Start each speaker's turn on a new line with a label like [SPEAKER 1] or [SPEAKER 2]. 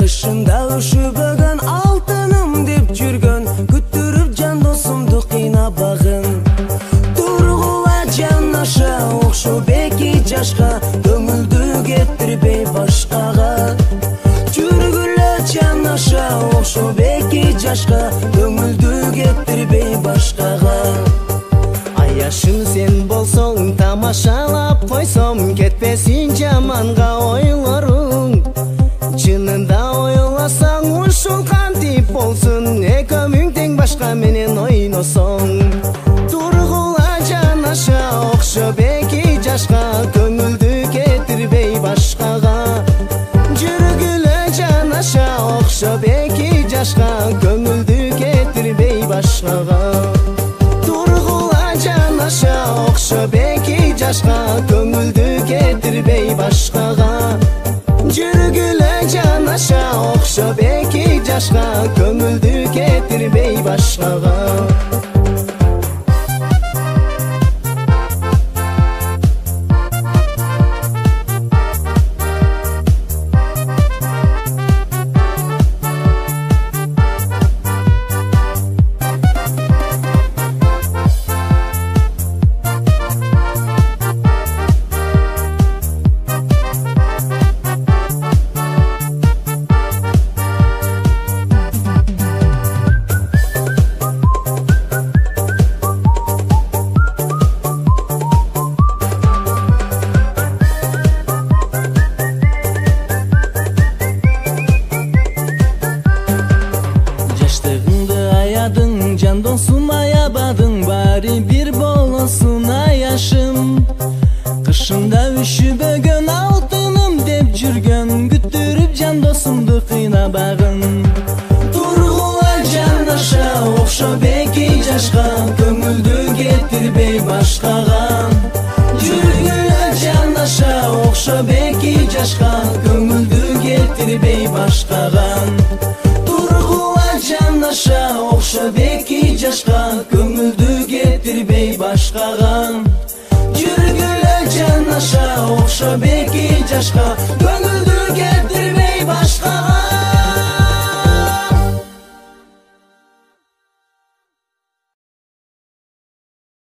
[SPEAKER 1] Кышында үшүбөгөн алтыным деп жүргөн, күттүрүп жан досумду кыйнабагын. Тургула жан аша окшоп эки жашка, көңүлдү кетирбей башкага. Жүргүлө жан аша окшоп эки жашка, көңүлдү кетирбей башкага. Аяшым сен болсоң тамашалап койсом, кетпесин жаманга ойлоруң. Чынында ойласаң ушул кантип болсун, экөөмүң тең башка менен ойносоң. Тургула жан аша окшоп эки жашка, көңүлдү кетирбей башкага. Жүргүлө жан аша окшоп эки жашка, көңүлдү кетирбей башкага. Тургула жан аша окшоп эки жашка, көңүлдү кетирбей башкага. Жүргүлө жан аша окшоп эки жашка, көңүлдү кетирбей башкага. Жан досум аябадың, баары бир болосун аяшым. Кышында үшүбөгөн алтыным деп жүргөн, күттүрүп жан досумду кыйнабагын. Тургула жан аша окшоп эки жашка, көңүлдү кетирбей башкага. Жүргүлө жан аша окшоп эки жашка, көңүлдү кетирбей башкага. Жан аша окшоп эки жашка, көңүлдү кетирбей башкага. Жүргүлө жан аша окшоп эки жашка,